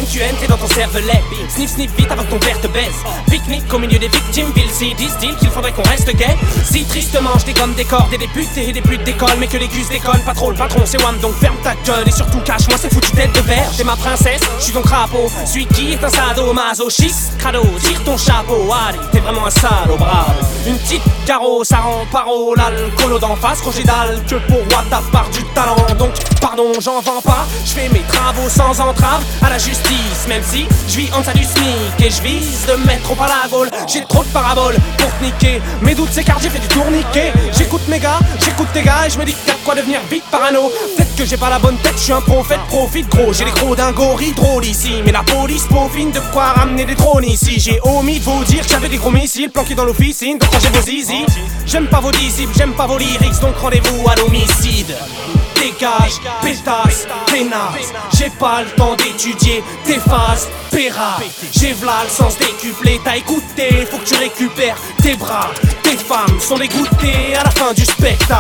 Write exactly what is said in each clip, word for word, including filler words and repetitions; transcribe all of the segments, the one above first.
Q N T dans ton cervelet. Sniff sniff vite avant que ton père te baise. Pique-nique au milieu des victimes, Vilsi disent-ils qu'il faudrait qu'on reste gay. Si tristement je dégomme des cordes et des députés et des putes d'école, mais que les gus décollent pas trop, le patron c'est Wham, donc ferme ta gueule et surtout cache-moi cette foutue tête de verre. T'es ma princesse, je suis ton crapaud, celui qui est un sadomasochiste. Crado, tire ton chapeau, allez, t'es vraiment un salaud, bravo. Une petite carreau, ça rend paro, l'alcoolo d'en face, Roger dalle, que pour moi t'as part du talent. Donc, pardon, j'en vends pas, je fais mes travaux sans entrave à la justice, même si je vis en deçà du SMIC et je vise de mettre au pas la gaule. J'ai trop de paraboles pour te niquer, mes doutes s'écartent, j'ai fait du tourniquet. J'écoute mes gars, j'écoute tes gars et je me dis que t'as de quoi devenir vite parano. Peut-être que j'ai pas la bonne tête, je suis un prophète, profite gros. J'ai les gros d'un gorille drôle ici, mais la police peaufine de quoi ramener des drones ici. J'ai omis de vous dire que j'avais des gros missiles planqués dans l'officine, donc rangez vos zizi. J'aime pas vos disciples, j'aime pas vos lyrics, donc rendez-vous à l'homicide. Dégage, pétasse, pénasse, j'ai pas le temps d'étudier tes phases, péra. J'ai v'là le sens décuplé, t'as écouté, faut que tu récupères tes bras. Tes femmes sont dégoûtées à la fin du spectacle.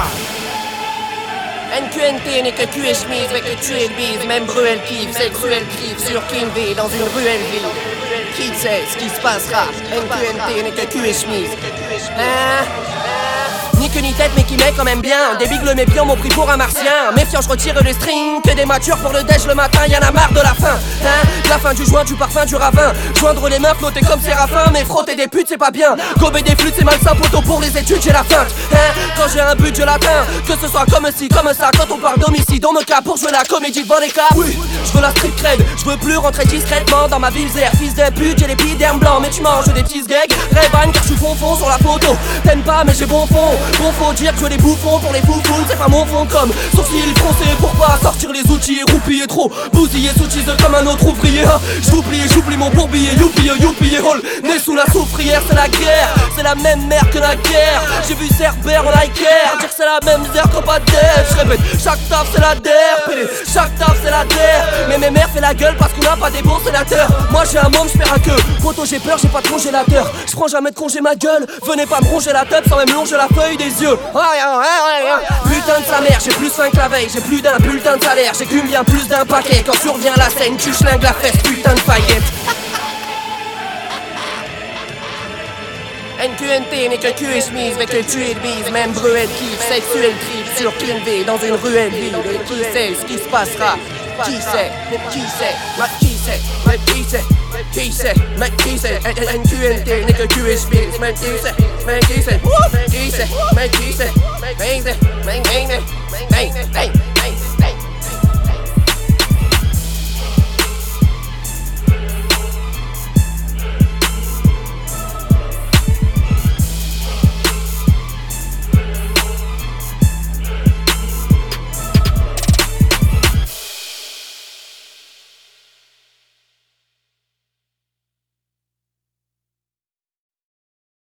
N Q N T n'est que cul et chemise, mais que tu es le bise. Même Bruel kiffe, c'est cruel cliff sur King V dans une ruelle ville. Qui sait ce qui se passera? N Q N T n'est que cul et chemise. Hein? Ni queue ni tête mais qui met quand même bien. Des bigles méfiants m'ont pris pour un martien. Méfiant je retire le string, que des matures pour le déj le matin. Y'en a marre de la fin, hein? La fin du joint, du parfum, du ravin. Joindre les mains, flotter comme Séraphin. Mais frotter des putes c'est pas bien. Gober des flûtes c'est malsain, poteau pour les études j'ai la feinte, hein? Quand j'ai un but je l'atteins. Que ce soit comme ci, comme ça. Quand on parle d'homicide on me cap pour jouer la comédie devant les caps. Oui, je veux la street cred, je veux plus rentrer discrètement dans ma ville zère. Fils de pute, j'ai les pidermes blancs. Mais tu manges des petits gags. Ray-Ban car je suis fond fond sur la photo. T'aimes pas mais j'ai bon fond. Bon faut dire que je veux des bouffons pour les foufous. C'est pas mon fond comme sourcils français pour pas sortir les outils et roupiller trop. Bousiller sous cheese comme un autre ouvrier, hein. J'oublie, j'oublie mon bourbier. Youpi, youpi, roll. Né sous la soufrière, c'est la guerre. C'est la même mère que la guerre. J'ai vu Cerber en Iker dire que c'est la même misère qu'au pas d'air. Je répète, chaque taf c'est la der. Pédé, chaque taf c'est la der. Mais mes mères fait la gueule parce qu'on n'a pas des bons sénateurs. Moi j'ai un môme, j'perds à queue. Poto j'ai peur, j'ai pas de congélateur. J'prends jamais de congé ma gueule. Venez pas me ronger la tête sans même longer la feuille des yeux. Putain de sa mère, j'ai plus faim que la veille. J'ai plus d'un bulletin de salaire. J'écume bien plus d'un paquet. Quand survient la scène, tu schlingues la fesse, putain de paillette. N Q N T n'est que cul et chemise, mais que tu es le bise. Même Bruel kiffe, sexuel trip sur King V dans une ruelle ville. Et qui sait ce qui se passera? Qui sait? Qui sait? Ma qui sait? Ma qui sait? Qui sait? Ma qui sait? N Q N T n'est que cul et chemise. Ma qui sait? Ma qui sait? Qui sait? Ma qui sait? Ma qui sait? Ma qui sait?